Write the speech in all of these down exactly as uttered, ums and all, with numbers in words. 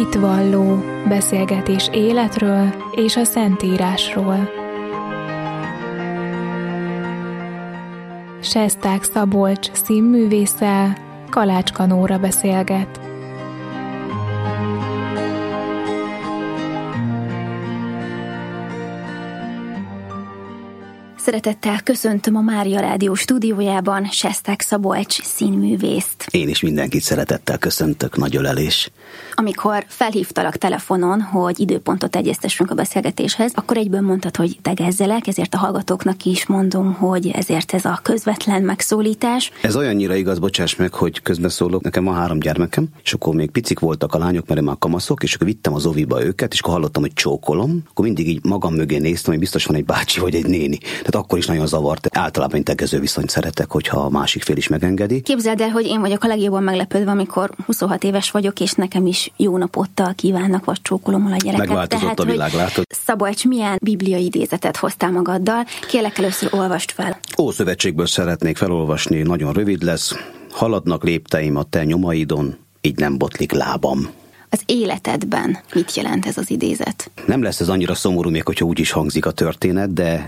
Hitvalló beszélgetés életről és a Szentírásról. Sesták Szabolcs színművésszel Kalácska Nóra beszélget. Szeretettel köszöntöm a Mária Rádió stúdiójában Sesták Szabolcs színművészt. Én is mindenkit szeretettel köszöntök, nagy ölelés. Amikor felhívtalak telefonon, hogy időpontot egyeztessünk a beszélgetéshez, akkor egyből mondtad, hogy tegezzelek, ezért a hallgatóknak is mondom, hogy ezért ez a közvetlen megszólítás. Ez olyannyira igaz, bocsáss meg, hogy közbeszólok, nekem van három gyermekem, és akkor még picik voltak a lányok, mert én már kamaszok, és akkor vittem az oviba őket, és akkor hallottam, hogy csókolom, akkor mindig így magam mögé néztem, hogy biztos van egy bácsi vagy egy néni. Tehát akkor is nagyon zavart. Általában én tegező viszonyt szeretek, hogyha a másik fél is megengedi. Képzeld el, hogy én vagyok a legjobban meglepődve, amikor huszonhat éves vagyok, és nekem is jó napottal kívánnak, vagy csókolom a gyereket. Megváltozott Tehát, a világ, látod? Szabolcs, milyen bibliai idézetet hoztál magaddal? Kérlek, először olvast fel. Ószövetségből szeretnék felolvasni, nagyon rövid lesz. Haladnak lépteim a te nyomaidon, így nem botlik lábam. Az életedben mit jelent ez az idézet? Nem lesz ez annyira szomorú, még hogyha úgy is hangzik a történet, de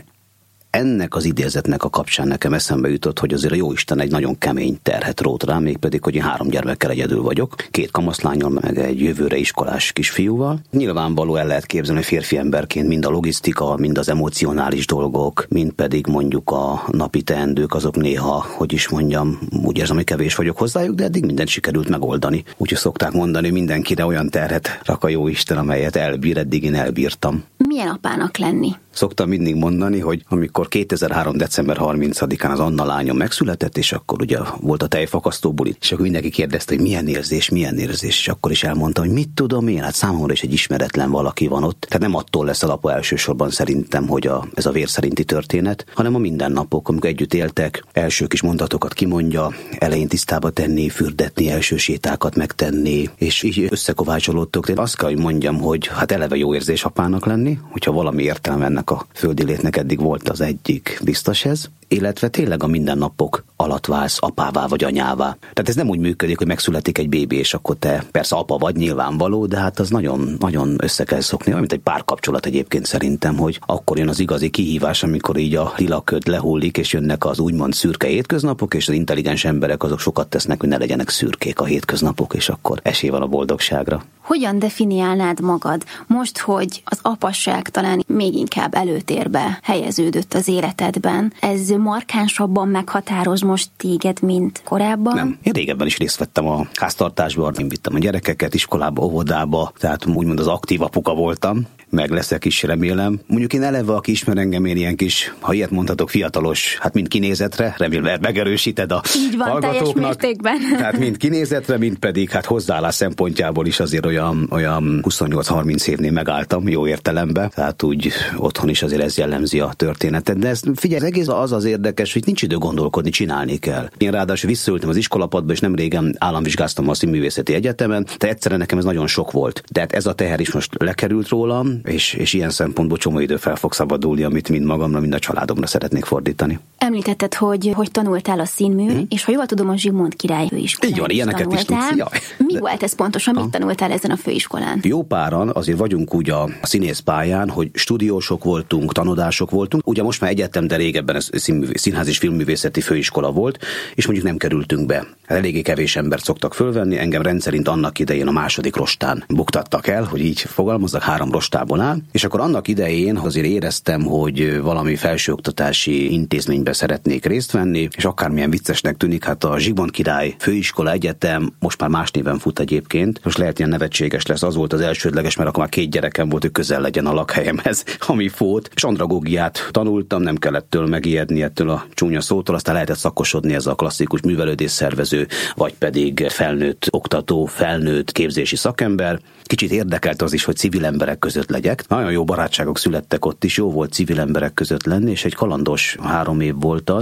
ennek az idézetnek a kapcsán nekem eszembe jutott, hogy azért a Jóisten egy nagyon kemény terhet rót rám, mégpedig, hogy én három gyermekkel egyedül vagyok, két kamaszlánnyal, meg egy jövőre iskolás kisfiúval. Nyilvánvaló el lehet képzelni, hogy férfi emberként mind a logisztika, mind az emocionális dolgok, mind pedig mondjuk a napi teendők, azok néha, hogy is mondjam, úgy érzem, hogy kevés vagyok hozzájuk, de eddig mindent sikerült megoldani. Úgyhogy szokták mondani, hogy mindenkire olyan terhet rak a Jóisten, amelyet elbír, eddig én elbírtam. Milyen apának lenni? Szoktam mindig mondani, hogy amikor kétezer-három. december harmincadikán az Anna lányom megszületett, és akkor ugye volt a tejfakasztó buli, és akkor mindenki kérdezte, hogy milyen érzés, milyen érzés, és akkor is elmondta, hogy mit tudom én, hát számomra is egy ismeretlen valaki van ott. Tehát nem attól lesz a apa elsősorban szerintem, hogy a, ez a vér szerinti történet, hanem a mindennapok, amikor együtt éltek, első kis mondatokat kimondja, elején tisztába tenni, fürdetni, első sétákat megtenni, és így összekovácsolódtok. Én azt kell, hogy mondjam, hogy hát eleve jó érzés apának lenni, hogyha valami értelme ennek a földi létnek eddig volt az egyik, biztos ez, illetve tényleg a mindennapok alatt válsz apává vagy anyává. Tehát ez nem úgy működik, hogy megszületik egy bébi, és akkor te persze apa vagy, nyilvánvaló, de hát az nagyon, nagyon össze kell szokni, olyan, mint egy párkapcsolat egyébként szerintem, hogy akkor jön az igazi kihívás, amikor így a lila köd lehullik, és jönnek az úgymond szürke hétköznapok, és az intelligens emberek azok sokat tesznek, hogy ne legyenek szürkék a hétköznapok, és akkor esély van a boldogságra. Hogyan definiálnád magad most, hogy az apasság talán még inkább előtérbe helyeződött az életedben? Ez markánsabban meghatároz most téged, mint korábban? Nem. Én régebben is részt vettem a háztartásban, én vittem a gyerekeket iskolába, óvodába, tehát úgymond az aktív apuka voltam, meg leszek is, remélem. Mondjuk én eleve, aki ismer engem, én ilyen kis, ha ilyet mondhatok, fiatalos, hát mind kinézetre, remélem megerősíted a így van, hallgatóknak. Teljes mértékben. Tehát mind kinézetre, mind pedig hát hozzáállás szempontjából is azért olyan, olyan huszonnyolc-harminc évnél megálltam, jó értelemben. Tehát úgy otthon is azért ez jellemzi a történetet. De ez, figyelj, az egész az az érdekes, hogy nincs idő gondolkodni, csinálni kell. Én ráadásul visszaültem az iskolapadba, és nem régen államvizsgáztam a Színművészeti Egyetemen, de egyszerűen nekem ez nagyon sok volt. Tehát ez a teher is most lekerült rólam, és, és ilyen szempontból csomó idő fel fog szabadulni, amit mind magamra, mind a családomra szeretnék fordítani. Említetted, hogy, hogy tanultál a színmű, hmm. és ha jól tudom, a Zsigmond Király főiskolán. Így van, ilyeneket is tudsz. Jaj. Mi de... volt ez pontosan? Mit tanultál ezen a főiskolán? Jó páran azért vagyunk úgy a színészpályán, hogy stúdiósok voltunk, tanodások voltunk. Ugye most már egyetem, de régebben ez színművész, színház és filmművészeti főiskola volt, és mondjuk nem kerültünk be. Eléggé kevés embert szoktak fölvenni, engem rendszerint annak idején a második rostán buktattak el, hogy így fogalmazzak, három rostából áll, és akkor annak idején azért éreztem, hogy valami felsőoktatási intézménybe szeretnék részt venni, és akármilyen viccesnek tűnik, hát a Zsigmond Király Főiskola Egyetem most már más néven fut egyébként, most lehet ilyen nevetséges lesz, az volt az elsődleges, mert akkor már két gyerekem volt, hogy közel legyen a lakhelyemhez, ami fót, és andragógiát tanultam, nem kellett tőle megijedni ettől a csúnya szótól, aztán lehetett szakosodni ez a klasszikus művelődésszervező, vagy pedig felnőtt oktató, felnőtt képzési szakember. Kicsit érdekelt az is, hogy civil emberek között legyek. Nagyon jó barátságok születtek ott is, jó volt civil emberek között lenni, és egy kalandos három év volt az.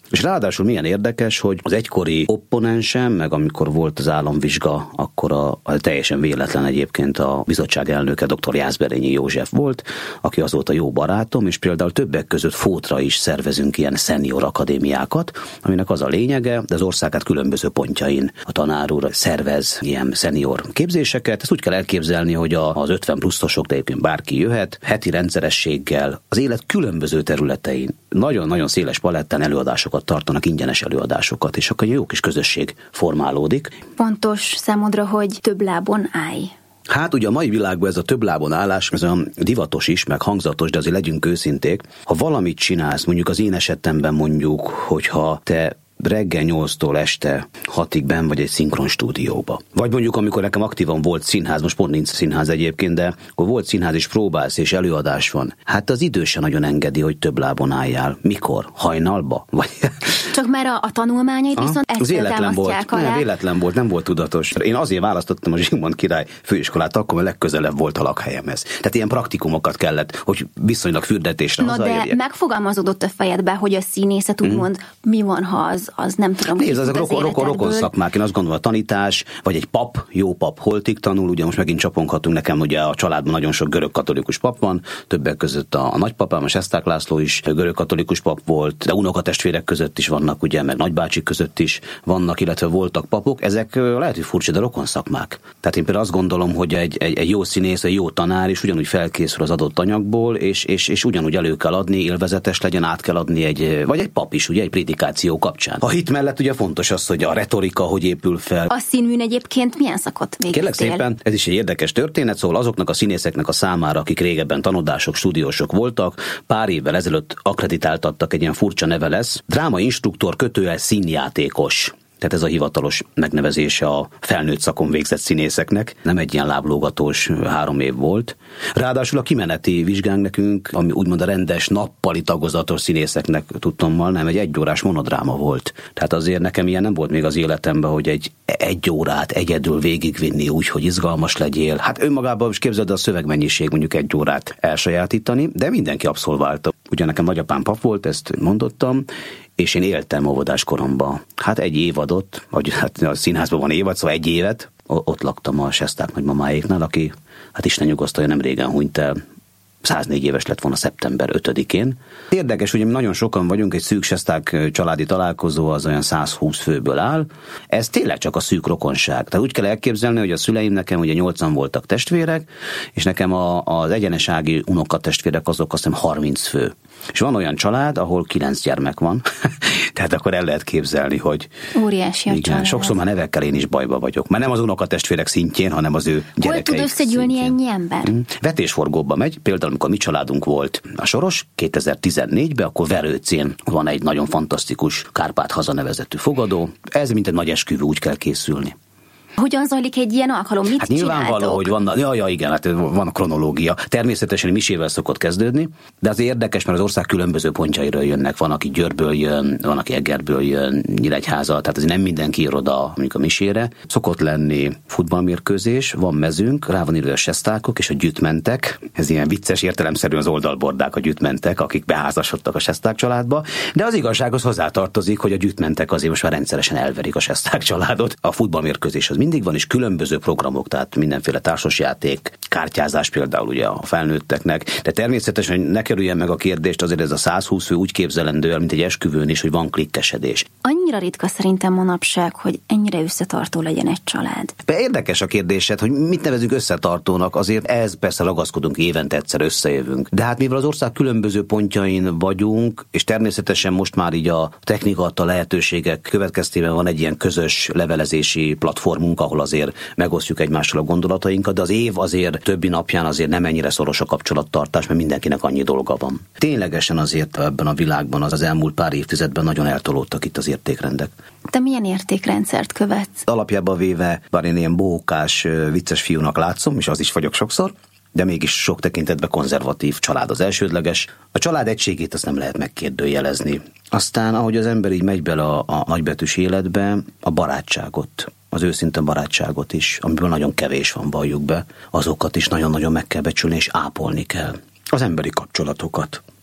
És ráadásul milyen érdekes, hogy az egykori opponensem, meg amikor volt az államvizsga, akkor a, a teljesen véletlen egyébként a bizottság elnöke dr. Jászberényi József volt, aki azóta jó barátom, és például többek között Fótra is szervezünk ilyen szenior akadémiákat, aminek az a lényege, de az ország különböző pontjain a tanár úr szervez ilyen szenior képzéseket. Ezt úgy kell elképzelni, hogy az ötven pluszosok, de egyébként bárki jöhet, heti rendszerességgel az élet különböző területein nagyon-nagyon széles palettán előadásokat tartanak, ingyenes előadásokat, és akkor egy jó kis közösség formálódik. Fontos számodra, hogy több lábon állj. Hát ugye a mai világban ez a több lábon állás, ez olyan divatos is, meg hangzatos, de azért legyünk őszinték. Ha valamit csinálsz, mondjuk az én esetemben mondjuk, hogyha te reggel nyolctól este hatig benn vagy egy szinkron stúdióba. Vagy mondjuk, amikor nekem aktívan volt színház, most pont nincs színház egyébként, de akkor volt színház és próbálsz és előadás van. Hát az idő se nagyon engedi, hogy több lábon álljál. Mikor? Hajnalba? Vagy... Csak már a, a tanulmányait ah, viszont ezt véletlen volt. alá. Nem, véletlen volt, nem volt tudatos. Én azért választottam a Zsigmond Király főiskolát, akkor a legközelebb volt a lakhelyemhez. Tehát ilyen praktikumokat kellett, hogy viszonylag fürdetésre hazaérjek. De megfogalmazódott a fejedbe, hogy a színészet úgymond mm. mi van, ha az, az nem tudom. Nézd, ezek rokon, rokon, rokon szakmák. Én azt gondolom, a tanítás, vagy egy pap, jó pap holtig tanul, ugye most megint csaponghatunk, nekem ugye a családban nagyon sok görög katolikus pap van, többek között a, a nagypapám, a Sesták László is görög katolikus pap volt, de unokatestvérek között is vannak, ugye, meg nagybácsik között is vannak, illetve voltak papok. Ezek lehet, hogy furcsa, de rokon szakmák. Tehát én például azt gondolom, hogy egy, egy, egy jó színész, egy jó tanár is ugyanúgy felkészül az adott anyagból, és, és, és ugyanúgy elő kell adni, élvezetes legyen, át kell adni egy, vagy egy pap is, ugye, egy prédikáció kapcsán. A hit mellett ugye fontos az, hogy a retorika hogy épül fel. A színműn egyébként milyen szakot végeztél? Kérlek szépen, ez is egy érdekes történet, szóval azoknak a színészeknek a számára, akik régebben tanodások, stúdiósok voltak, pár évvel ezelőtt akkreditáltattak, egy ilyen furcsa neve lesz, drámainstruktor kötőjel színjátékos. Tehát ez a hivatalos megnevezése a felnőtt szakon végzett színészeknek. Nem egy ilyen láblógatós három év volt. Ráadásul a kimeneti vizsgánk nekünk, ami úgymond a rendes, nappali tagozatos színészeknek tudtommal, nem, egy egyórás monodráma volt. Tehát azért nekem ilyen nem volt még az életemben, hogy egy egy órát egyedül végigvinni úgy, hogy izgalmas legyél. Hát önmagában is képzeld, a szövegmennyiség mondjuk egy órát elsajátítani, de mindenki abszolválta. Ugye nekem nagyapám pap volt, ezt mondottam, és én éltem óvodás koromban. Hát egy évadot, vagy hát a színházban van évad, szóval egy évet, ott laktam a Sesták nagymamáéknál, aki, hát Isten nyugosztalja, nem régen hunyt el, száznégy éves lett volna szeptember ötödikén. Érdekes, hogy mi nagyon sokan vagyunk, egy szűk Sesták családi találkozó az olyan százhúsz főből áll. Ez tényleg csak a szűk rokonság. Tehát úgy kell elképzelni, hogy a szüleim nekem ugye nyolcan voltak testvérek, és nekem a, az egyenesági unokatestvérek azok azt hiszem harminc fő. És van olyan család, ahol kilenc gyermek van, tehát akkor el lehet képzelni, hogy óriási a igen, család. Sokszor már nevekkel én is bajba vagyok. Már nem az unokatestvérek szintjén, hanem az ő gyerekeik Hol tud összegyűlni ennyi ember? Vetésforgóba megy, például amikor mi családunk volt a Soros kétezer-tizennégyben, akkor Verőcén van egy nagyon fantasztikus Kárpát-haza nevezetű fogadó. Ez mint egy nagy esküvő, úgy kell készülni. Hogyan zajlik egy ilyen alkalom? Mit hát nyilvánvaló, hogy van, ja, ja, igen, hát van a kronológia. Természetesen misével szokott kezdődni, de az érdekes, mert az ország különböző pontjairól jönnek. Van, aki Győrből jön, van, aki Egerből jön, Nyíregyháza, tehát azért nem mindenki ír oda mondjuk a misére. Szokott lenni futballmérkőzés, van mezőnk, rá van írva a Sestákok és a gyütmentek. Ez ilyen vicces értelemszerűen az oldalbordák a gyütmentek, akik beházasodtak a Sesták családba. De az igazsághoz hozzátartozik, hogy a gyütmentek azért most már rendszeresen elverik a Sesták családot. A futballmérkőzés az mindig van, és különböző programok, tehát mindenféle társasjáték, kártyázás például ugye a felnőtteknek, de természetesen, hogy ne kerüljen meg a kérdést, azért ez a százhúsz fő úgy képzelendő el, mint egy esküvőn is, hogy van klikkesedés. Annyira ritka szerintem manapság, hogy ennyire összetartó legyen egy család. De érdekes a kérdésed, hogy mit nevezünk összetartónak, azért ez persze ragaszkodunk, évente egyszer összejövünk. De hát mivel az ország különböző pontjain vagyunk, és természetesen most már így a technika adta lehetőségek következtében van egy ilyen közös levelezési platformunk, ahol azért megosztjuk egymással a gondolatainkat, de az év azért többi napján azért nem ennyire szoros a kapcsolattartás, mert mindenkinek annyi dolga van. Ténylegesen azért ebben a világban az, az elmúlt pár évtizedben nagyon eltolódtak itt az értékrendek. Te milyen értékrendszert követsz? Alapjában véve, bár én ilyen bohókás, vicces fiúnak látszom, és az is vagyok sokszor, de mégis sok tekintetben konzervatív család az elsődleges. A család egységét azt nem lehet megkérdőjelezni. Aztán, ahogy az ember így megy bele a, a nagybetűs életbe, a barátságot, az őszinte barátságot is, amiből nagyon kevés van, valljuk be, azokat is nagyon-nagyon meg kell becsülni, és ápolni kell. Az emberi kapcsolatokat.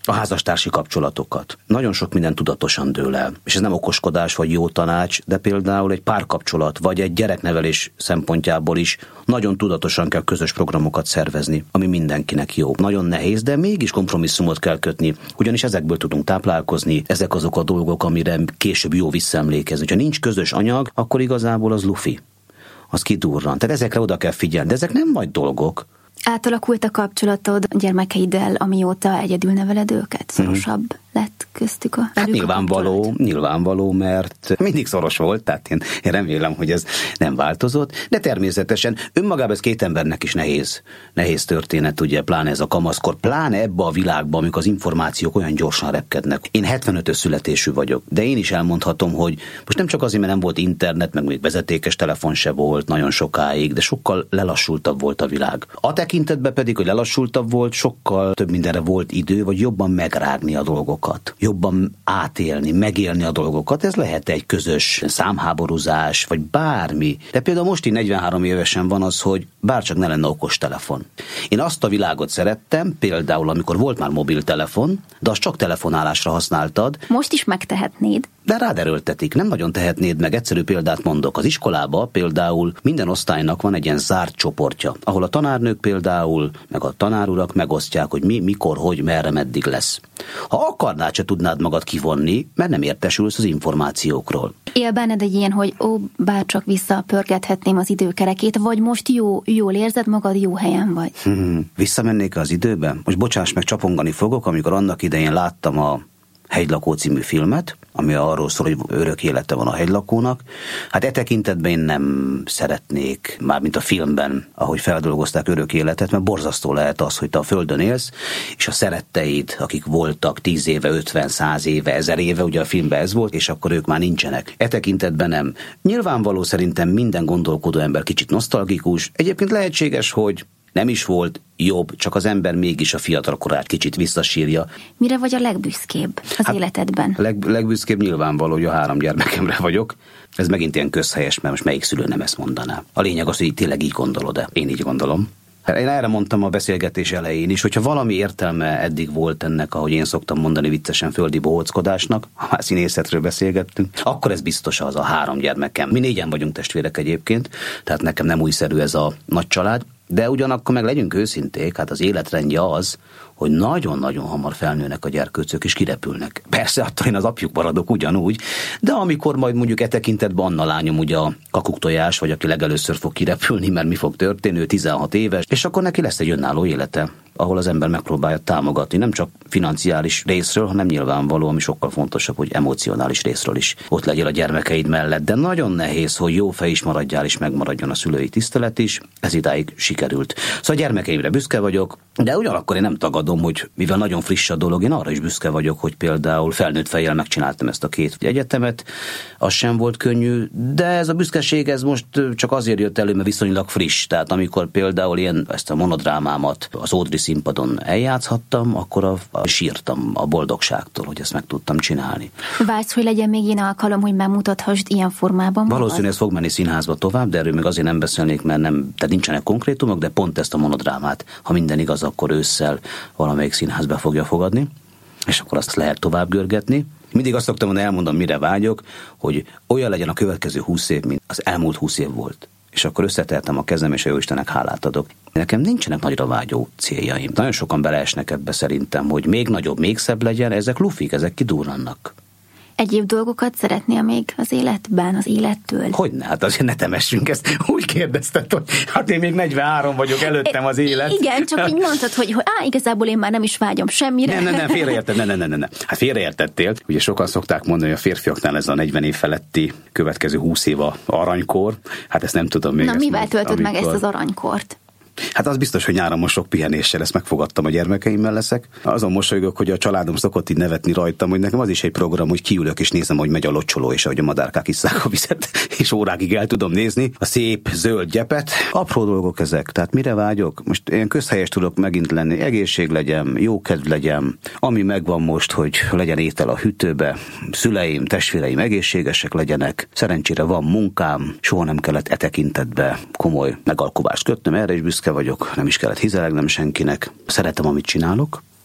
a házastársi kapcsolatokat. Nagyon sok minden tudatosan dől el. És ez nem okoskodás vagy jó tanács, de például egy párkapcsolat vagy egy gyereknevelés szempontjából is nagyon tudatosan kell közös programokat szervezni, ami mindenkinek jó. Nagyon nehéz, de mégis kompromisszumot kell kötni, ugyanis ezekből tudunk táplálkozni, ezek azok a dolgok, amire később jó visszaemlékezni. Ha nincs közös anyag, akkor igazából az lufi. Az kidurran. Tehát ezekre oda kell figyelni, de ezek nem nagy dolgok. Átalakult a kapcsolatod a gyermekeiddel, amióta egyedül neveled őket? Szorosabb hmm. lett köztük a hát nyilvánvaló, a nyilvánvaló, mert mindig szoros volt, tehát én, én remélem, hogy ez nem változott, de természetesen önmagában ez két embernek is nehéz, nehéz történet, ugye, pláne ez a kamaszkor, pláne ebbe a világban, amikor az információk olyan gyorsan repkednek. Én hetvenötös születésű vagyok, de én is elmondhatom, hogy most nem csak azért, mert nem volt internet, meg még vezetékes telefon se volt nagyon sokáig, de sokkal lelassultabb volt a világ. A tekintetben pedig, hogy lelassultabb volt, sokkal több mindenre volt idő, vagy jobban megrágni a dolgokat, jobban átélni, megélni a dolgokat. Ez lehet egy közös számháborúzás, vagy bármi. De például most így negyvenhárom évesen van az, hogy bárcsak ne lenne okostelefon. Én azt a világot szerettem, például amikor volt már mobiltelefon, de azt csak telefonálásra használtad. Most is megtehetnéd. De rád erőltetik, nem nagyon tehetnéd meg. Egyszerű példát mondok. Az iskolába például minden osztálynak van egy ilyen zárt csoportja, ahol a tanárnők például, meg a tanárurak megosztják, hogy mi, mikor, hogy, merre, meddig lesz. Ha akarnád, se tudnád magad kivonni, mert nem értesülsz az információkról. Él benned egy ilyen, hogy ó, bárcsak visszapörgethetném az időkerekét, vagy most jó, jól érzed magad, jó helyen vagy? Hmm, visszamennék az időbe? Most bocsáss meg, csapongani fogok, amikor annak idején láttam a Hegylakó című filmet, ami arról szól, hogy örök élete van a hegylakónak. Hát e tekintetben én nem szeretnék, mármint a filmben, ahogy feldolgozták örök életet, mert borzasztó lehet az, hogy te a földön élsz, és a szeretteid, akik voltak tíz éve, ötven, száz éve, ezer éve, ugye a filmben ez volt, és akkor ők már nincsenek. E tekintetben nem. Nyilvánvaló szerintem minden gondolkodó ember kicsit nosztalgikus. Egyébként lehetséges, hogy nem is volt jobb, csak az ember mégis a fiatalkorát kicsit visszasírja. Mire vagy a legbüszkébb az hát életedben? Leg, legbüszkébb nyilvánvaló, hogy a három gyermekemre vagyok. Ez megint ilyen közhelyes, mert most melyik szülő nem ezt mondaná. A lényeg az, hogy tényleg így gondolod-e. Én így gondolom. Én erre mondtam a beszélgetés elején is, hogyha valami értelme eddig volt ennek, ahogy én szoktam mondani viccesen, földi bohóckodásnak, ha már színészetről beszélgettünk, akkor ez biztos az a három gyermekem. Mi négyen vagyunk testvérek egyébként, tehát nekem nem újszerű ez a nagy család, de ugyanakkor meg legyünk őszinték, hát az életrendje az, hogy nagyon-nagyon hamar felnőnek a gyerkőcök és kirepülnek. Persze, attól én az apjuk maradok ugyanúgy, de amikor majd mondjuk e tekintetben Anna lányom ugye a kakuktojás, vagy aki legelőször fog kirepülni, mert mi fog történni, ő tizenhat éves, és akkor neki lesz egy önálló élete, ahol az ember megpróbálja támogatni, nem csak financiális részről, hanem nyilvánvaló, ami sokkal fontosabb, hogy emocionális részről is ott legyél a gyermekeid mellett. De nagyon nehéz, hogy jó fej is maradjál, és megmaradjon a szülői tisztelet is. Ez idáig sikerült. Szóval gyermekeimre büszke vagyok, de ugyanakkor én nem tagadom, hogy mivel nagyon friss a dolog, én arra is büszke vagyok, hogy például felnőtt fejjel megcsináltam ezt a két egyetemet. Az sem volt könnyű, de ez a büszkeség ez most csak azért jött elő, mert viszonylag friss. Tehát amikor például én ezt a monodrámámat az Ódri színpadon eljátszhattam, akkor a, a sírtam a boldogságtól, hogy ezt meg tudtam csinálni. Vágysz, hogy legyen még ilyen alkalom, hogy bemutathassd ilyen formában? Valószínűleg ez fog menni színházba tovább, de erről még azért nem beszélnék, mert nem, tehát nincsenek konkrétumok, de pont ezt a monodrámát, ha minden igaz, akkor ősszel valamelyik színházba fogja fogadni, és akkor azt lehet tovább görgetni. Mindig azt szoktam, hogy elmondom, mire vágyok, hogy olyan legyen a következő húsz év, mint az elmúlt húsz év volt. És akkor összeteltem a kezem, és a Jóistennek hálát adok. Nekem nincsenek nagyra vágyó céljaim. Nagyon sokan beleesnek ebbe szerintem, hogy még nagyobb, még szebb legyen, ezek lufik, ezek kidurrannak. Egyéb dolgokat szeretnél még az életben, az élettől? Hogyne, hát azért ne temessünk ezt. Úgy kérdezted, hogy hát én még negyvenhárom vagyok, előttem az élet. Igen, csak így mondtad, hogy, hogy á, igazából én már nem is vágyom semmire. Nem, nem, nem, félreérted, nem, nem, nem, nem. Hát félreértettél. Ugye sokan szokták mondani, hogy a férfiaknál ez a negyven év feletti következő húsz év a aranykor. Hát ezt nem tudom még. Na, mivel mond, töltöd amikor... meg ezt az aranykort? Hát az biztos, hogy nyáron most sok pihenéssel ezt megfogadtam, a gyermekeimmel leszek. Azon mosolygok, hogy a családom szokott így nevetni rajtam, hogy nekem az is egy program, hogy kiülök és nézem, hogy megy a locsoló, és ahogy a madárkák isszák a vizet, és órákig el tudom nézni a szép zöld gyepet. Apró dolgok ezek, tehát mire vágyok? Most én közhelyes tudok megint lenni, egészség legyen, jó kedv legyen, ami megvan most, hogy legyen étel a hűtőbe, szüleim, testvéreim egészségesek legyenek, szerencsére van munkám, soha nem kellett e tekintetbe komoly megalkuvást kötnöm, erre is büszke vagyok, nem is kellett hizelegnem senkinek. Szeretem, amit csinálok,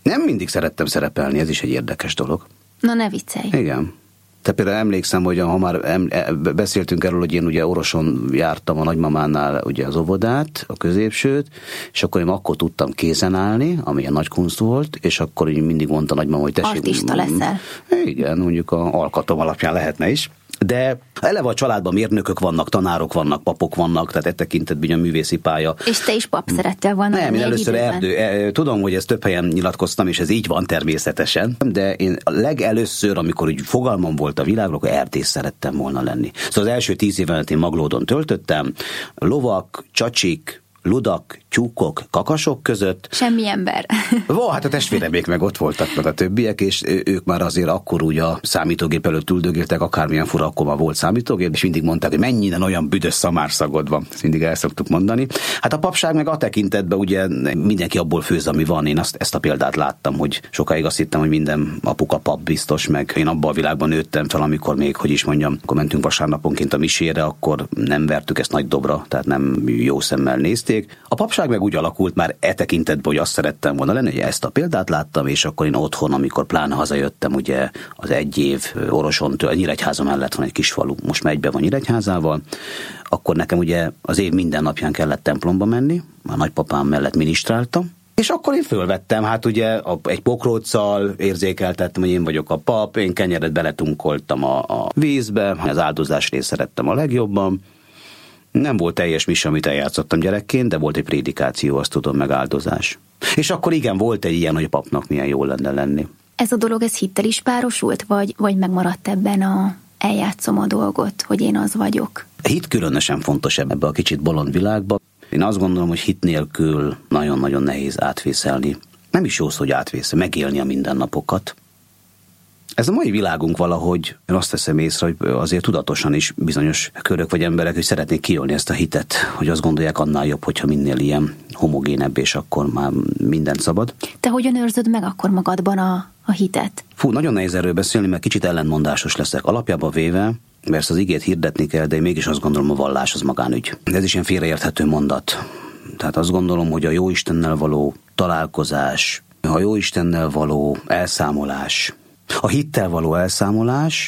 Nem mindig szerettem szerepelni, ez is egy érdekes dolog. Na ne viccelj. Igen. Te például emlékszem, hogy ha már em, beszéltünk erről, hogy én ugye Oroson jártam a nagymamánál ugye az óvodát, a középsőt, és akkor én akkor tudtam kézen állni, ami egy nagy kunst volt, és akkor én mindig mondta a nagymama, hogy tessék. Artista leszel. Igen, mondjuk a alkatom alapján lehetne is. De eleve a családban mérnökök vannak, tanárok vannak, papok vannak, tehát e tekintetben a művészi pálya. És te is pap szerettél volna. Nem, én először erdő. Tudom, hogy ezt több helyen nyilatkoztam, és ez így van természetesen, de én legelőször, amikor úgy fogalmam volt a világról, akkor erdész szerettem volna lenni. Szóval az első tíz évet én Maglódon töltöttem, lovak, csacsik, ludak, tyúkok, kakasok között. Semmi ember. Ó, hát a testvéremék meg ott voltak, meg a többiek, és ők már azért akkor úgy a számítógép előtt üldögéltek, akármilyen fura, akkor már volt számítógép, és mindig mondták, hogy mennyire olyan büdös szamárszagod van. Ezt mindig el szoktuk mondani. Hát a papság meg a tekintetben ugye mindenki abból főz, ami van. Én azt, ezt a példát láttam, hogy sokáig azt hittem, hogy minden apuka pap biztos, meg én abban a világban nőttem fel, amikor még, hogy is mondjam, akkor mentünk vasárnaponként a misére, akkor nem vertük ezt nagy dobra, tehát nem jó szemmel nézték. A papság meg úgy alakult már e tekintetben, hogy azt szerettem volna lenni, hogy ezt a példát láttam, és akkor én otthon, amikor pláne hazajöttem, ugye az egy év Orosontől, Nyíregyháza mellett van egy kis falu, most már egyben van Nyíregyházával, akkor nekem ugye az év minden napján kellett templomba menni, a nagypapám mellett minisztráltam, és akkor én fölvettem, hát ugye egy pokróccal érzékeltettem, hogy én vagyok a pap, én kenyeret beletunkoltam a, a vízbe, az áldozás részt szerettem a legjobban. Nem volt teljes mise, amit eljátszottam gyerekként, de volt egy prédikáció, azt tudom, meg áldozás. És akkor igen, volt egy ilyen, hogy a papnak milyen jó lenne lenni. Ez a dolog, ez hittel is párosult, vagy, vagy megmaradt ebben a eljátszom a dolgot, hogy én az vagyok? A hit különösen fontos ebben a kicsit bolond világban. Én azt gondolom, hogy hit nélkül nagyon-nagyon nehéz átvészelni. Nem is jó szó, hogy átvészel, megélni a mindennapokat. Ez a mai világunk valahogy, én azt teszem észre, hogy azért tudatosan is bizonyos körök vagy emberek, hogy szeretnék kiölni ezt a hitet, hogy azt gondolják, annál jobb, hogyha minél ilyen homogénebb, és akkor már mindent szabad. Te hogyan őrzöd meg akkor magadban a, a hitet? Fú, nagyon nehéz erről beszélni, mert kicsit ellentmondásos leszek. Alapjában véve, persze az igét hirdetni kell, de én mégis azt gondolom, a vallás az magánügy. Ez is ilyen félreérthető mondat. Tehát azt gondolom, hogy a Jóistennel való találkozás, a Jóistennel való elszámolás, a hittel való elszámolás,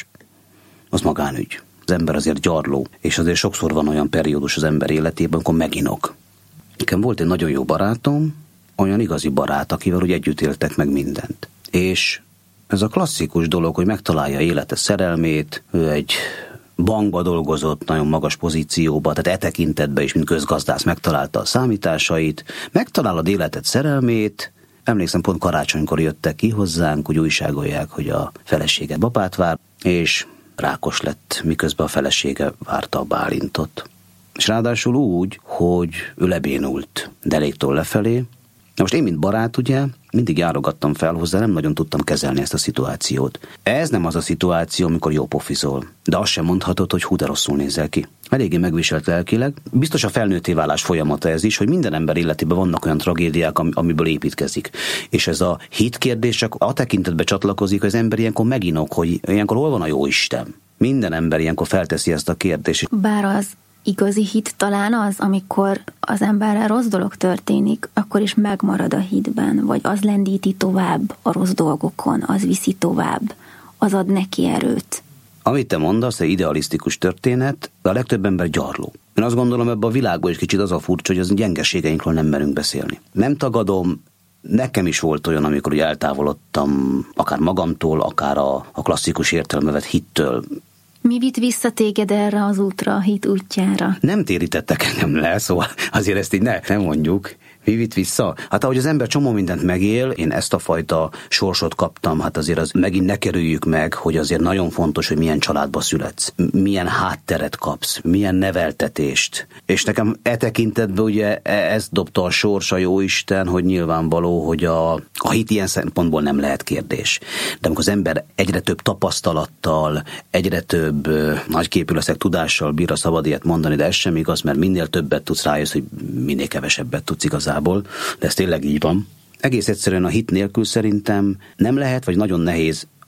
az magánügy. Az ember azért gyarló, és azért sokszor van olyan periódus az ember életében, amikor meginok. Nekem volt egy nagyon jó barátom, olyan igazi barát, akivel úgy együtt éltek meg mindent. És ez a klasszikus dolog, hogy megtalálja élete szerelmét, ő egy bankba dolgozott, nagyon magas pozícióba, tehát e tekintetben is, mint közgazdász megtalálta a számításait, megtalálod életed szerelmét. Emlékszem, pont karácsonykor jöttek ki hozzánk, hogy újságolják, hogy a felesége babát vár, és rákos lett, miközben a felesége várta a Bálintot. És ráadásul úgy, hogy ő lebénult deréktől lefelé. Na most én, mint barát, ugye, mindig járogattam fel hozzá, nem nagyon tudtam kezelni ezt a szituációt. Ez nem az a szituáció, amikor jó pofizol, de azt sem mondhatod, hogy hú, de rosszul nézel ki. Eléggé megviselt lelkileg. Biztos a felnőtté válás folyamata ez is, hogy minden ember életében vannak olyan tragédiák, amiből építkezik. És ez a hit kérdés csak a tekintetbe csatlakozik, hogy az ember ilyenkor meginok, hogy ilyenkor hol van a jó Isten. Minden ember ilyenkor felteszi ezt a kérdést. Bár az igazi hit talán az, amikor az emberrel rossz dolog történik, akkor is megmarad a hitben, vagy az lendíti tovább a rossz dolgokon, az viszi tovább, az ad neki erőt. Amit te mondasz, egy idealisztikus történet, de a legtöbb ember gyarló. Én azt gondolom, ebben a világban is kicsit az a furcsa, hogy az gyengeségeinkről nem merünk beszélni. Nem tagadom, nekem is volt olyan, amikor úgy eltávolodtam, akár magamtól, akár a, a klasszikus értelembe vett hittől. Mi vitt vissza téged erre az útra, a hit útjára? Nem térítettek engem le, szóval azért ezt így ne, nem mondjuk. Mi vitt vissza? Hát ahogy az ember csomó mindent megél, én ezt a fajta sorsot kaptam, hát azért az megint ne kerüljük meg, hogy azért nagyon fontos, hogy milyen családba születsz, milyen hátteret kapsz, milyen neveltetést. És nekem e tekintetben ugye ezt dobta a sors, a Jóisten, hogy nyilvánvaló, hogy a, a hit ilyen szempontból nem lehet kérdés. De amikor az ember egyre több tapasztalattal, egyre több nagyképű leszek, tudással bír, a szabad ilyet mondani, de ez sem igaz, mert minél többet tudsz, rájössz, hogy minél kevesebbet tudsz igazából. De ez tényleg így van. Egész egyszerűen a hit nélkül szerintem nem lehet, vagy nagyon nehéz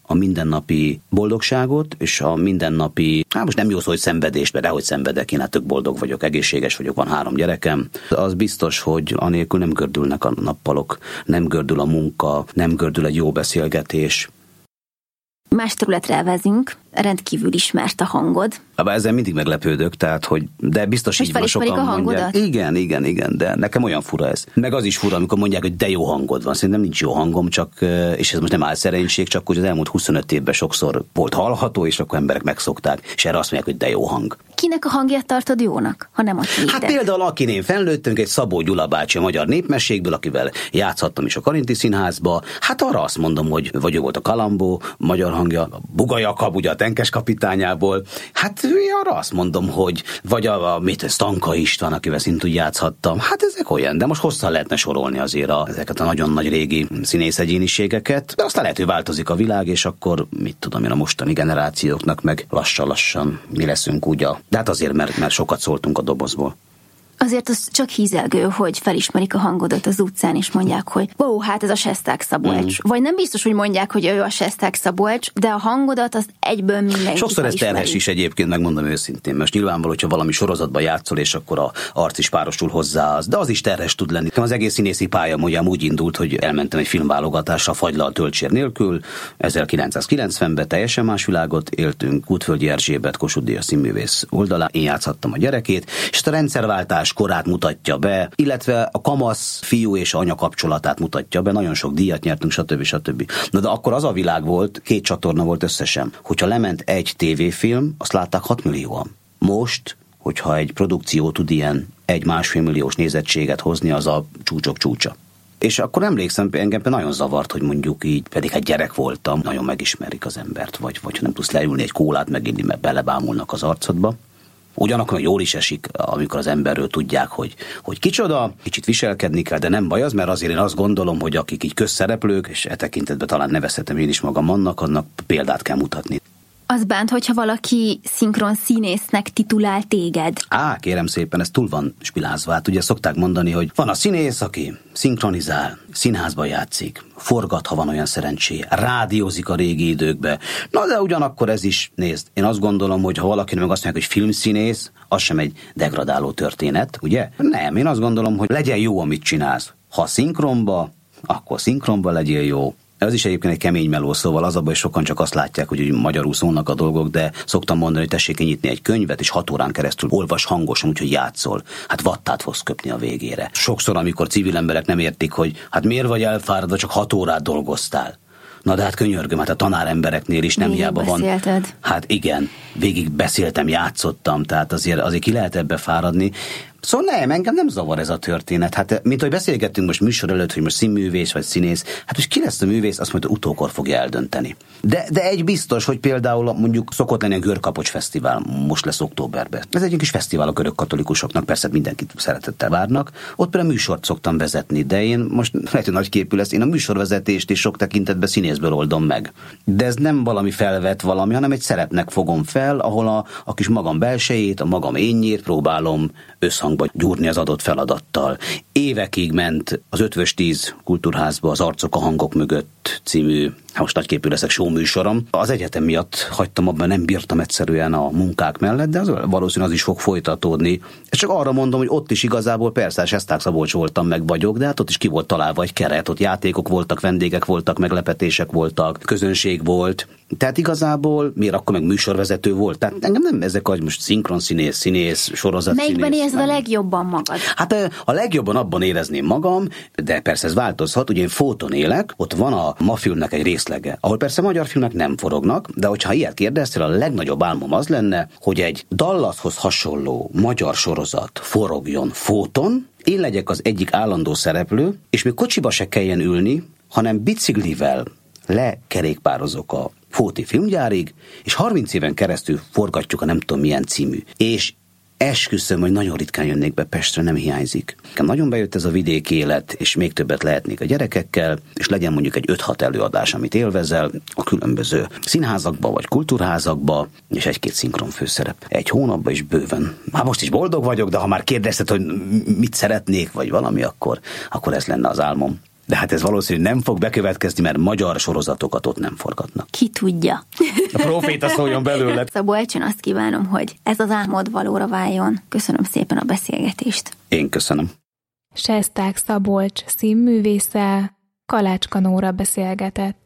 a mindennapi boldogságot, és a mindennapi, hát most nem jó szó, hogy szenvedést, de dehogy szenvedek, én hát tök boldog vagyok, egészséges vagyok, van három gyerekem. Az biztos, hogy anélkül nem gördülnek a nappalok, nem gördül a munka, nem gördül egy jó beszélgetés. Más területre elvezünk, rendkívül ismert a hangod. Abba ezzel mindig meglepődök, tehát, hogy de biztos most így van, sokan a hangodat? Mondják. Igen, igen, igen, de nekem olyan fura ez. Meg az is fura, amikor mondják, hogy de jó hangod van. Szerintem nincs jó hangom, csak, és ez most nem álszerénység, csak hogy az elmúlt huszonöt évben sokszor volt hallható, és akkor emberek megszokták, és erre azt mondják, hogy de jó hang. Kinek a hangját tartod jónak, ha nem a tiédet? Hát például akin én fennlőttünk, egy Szabó Gyula bácsi a magyar népmességből, akivel játszhattam is a Karinti Színházba. Hát arra azt mondom, hogy vagy ő volt a Kalambó, magyar hangja, a Buga Jakab, ugye a Tenkes kapitányából. Hát arra azt mondom, hogy vagy a, a mit, Stanka István, akivel szintúgy játszhattam. Hát ezek olyan, de most hosszan lehetne sorolni azért a, ezeket a nagyon nagy régi színész egyéniségeket. De aztán lehet, hogy változik a világ, és akkor mit tudom én, a mostani generációknak meg lassan-lassan mi leszünk úgy a... De hát azért, mert, mert sokat szóltunk a dobozból. Azért az csak hízelgő, hogy felismerik a hangodat az utcán, és mondják, hogy ó, hát ez a Sesták Szabolcs. Mm. Vagy nem biztos, hogy mondják, hogy ő a Sesták Szabolcs, de a hangodat az egyből mindenki sokszor ez felismeri. terhes is egyébként, megmondom őszintén. Most nyilvánvaló, hogyha valami sorozatban játszol, és akkor a arc is párosul hozzá, az, de az is terhes tud lenni. Az egész színészi pálya mondjam úgy indult, hogy elmentem egy filmválogatásra Fagylal Tölcsér nélkül. ezerkilencszázkilencvenben teljesen más világot éltünk, Kútföldi Erzsébet, Kossuth Díjas színművész oldalán. Én játszhattam a gyerekét, és a rendszerváltás korát mutatja be, illetve a kamasz fiú és anya kapcsolatát mutatja be, nagyon sok díjat nyertünk, stb. stb. Na de akkor az a világ volt, két csatorna volt összesen. Hogyha lement egy tévéfilm, azt látták hat millióan. Most, hogyha egy produkció tud ilyen egy-másfél milliós nézettséget hozni, az a csúcsok csúcsa. És akkor emlékszem, engem nagyon zavart, hogy mondjuk így, pedig egy gyerek voltam, nagyon megismerik az embert, vagy, vagy nem tudsz leülni egy kólát meginni, mert belebámulnak az arcodba. Ugyanakkor jól is esik, amikor az emberről tudják, hogy, hogy kicsoda, kicsit viselkedni kell, de nem baj az, mert azért én azt gondolom, hogy akik így közszereplők, és e tekintetben talán nevezhetem én is magam annak, annak példát kell mutatni. Az bánt, hogyha valaki szinkron színésznek titulál téged. Á, kérem szépen, ez túl van spilázva. Hát ugye szokták mondani, hogy van a színész, aki szinkronizál, színházban játszik, forgat, ha van olyan szerencséje, rádiózik a régi időkbe. Na de ugyanakkor ez is, nézd, én azt gondolom, hogy ha valaki meg azt mondja, hogy filmszínész, az sem egy degradáló történet, ugye? Nem, én azt gondolom, hogy legyen jó, amit csinálsz. Ha szinkronba, akkor szinkronba legyél jó. Ez is egyébként egy kemény meló, szóval az abban, hogy sokan csak azt látják, hogy úgy magyarul szólnak a dolgok, de szoktam mondani, hogy tessék kinyitni egy könyvet, és hat órán keresztül olvas hangosan, úgyhogy játszol. Hát vattát fogsz köpni a végére. Sokszor, amikor civil emberek nem értik, hogy hát miért vagy elfáradva, csak hat órát dolgoztál. Na de hát könyörgöm, hát a tanárembereknél is nem végig hiába van. Beszélted. Hát igen, végig beszéltem, játszottam, tehát azért, azért ki lehet ebbe fáradni. Szóval nem, engem nem zavar ez a történet. Hát, mint hogy beszélgettünk most műsor előtt, hogy most színművész vagy színész, hát most ki lesz a művész, azt majd utókor fogja eldönteni. De, de egy biztos, hogy például mondjuk szokott lenni a Görkapocs Fesztivál, most lesz októberben. Ez egy kis fesztivál a görög katolikusoknak, persze mindenkit szeretettel várnak. Ott például műsort szoktam vezetni, de én most lehet, hogy nagy képű lesz, én a műsorvezetést is sok tekintetben színészből oldom meg. De ez nem valami felvett valami, hanem egy szerepnek fogom fel, ahol a, a kis magam belsejét, a magam énjét próbálom összhangba gyúrni az adott feladattal. Évekig ment az Ötvös tíz kultúrházba az Arcok a hangok mögött című, most nagyképű leszek, showműsorom. Az egyetem miatt hagytam abban, nem bírtam egyszerűen a munkák mellett, de az valószínűleg az is fog folytatódni. És csak arra mondom, hogy ott is igazából persze Sesták Szabolcs voltam, meg vagyok, de hát ott is ki volt találva egy keret, ott játékok voltak, vendégek voltak, meglepetések voltak, közönség volt. Tehát igazából miért akkor meg műsorvezető volt? Tehát engem nem ezek, hogy most szinkronszínész, színész, sorozatszínész. Melyikben érzed a legjobban magad? Hát a legjobban abban érezném magam, de persze ez változhat, ugye én Fóton élek, ott van a ma filmnek egy részlege, ahol persze magyar filmek nem forognak, de hogyha ilyet kérdeztél, a legnagyobb álmom az lenne, hogy egy Dallashoz hasonló magyar sorozat forogjon Fóton, én legyek az egyik állandó szereplő, és még kocsiba se kelljen ülni, hanem biciklivel lekerékpározok a Fóti filmgyárig, és harminc éven keresztül forgatjuk a nem tudom milyen című. És esküszöm, hogy nagyon ritkán jönnék be Pestre, nem hiányzik. Nekem nagyon bejött ez a vidéki élet, és még többet lehetnék a gyerekekkel, és legyen mondjuk egy öt-hat előadás, amit élvezel a különböző színházakba vagy kultúrházakba, és egy-két szinkron főszerep. Egy hónapban is bőven. Már most is boldog vagyok, de ha már kérdezted, hogy mit szeretnék, vagy valami, akkor, akkor ez lenne az álmom. De hát ez valószínű nem fog bekövetkezni, mert magyar sorozatokat ott nem forgatnak. Ki tudja. A proféta szóljon belőle. Szabolcs, én azt kívánom, hogy ez az álmod valóra váljon. Köszönöm szépen a beszélgetést. Én köszönöm. Sesták Szabolcs színművésszel Kalácska Nóra beszélgetett.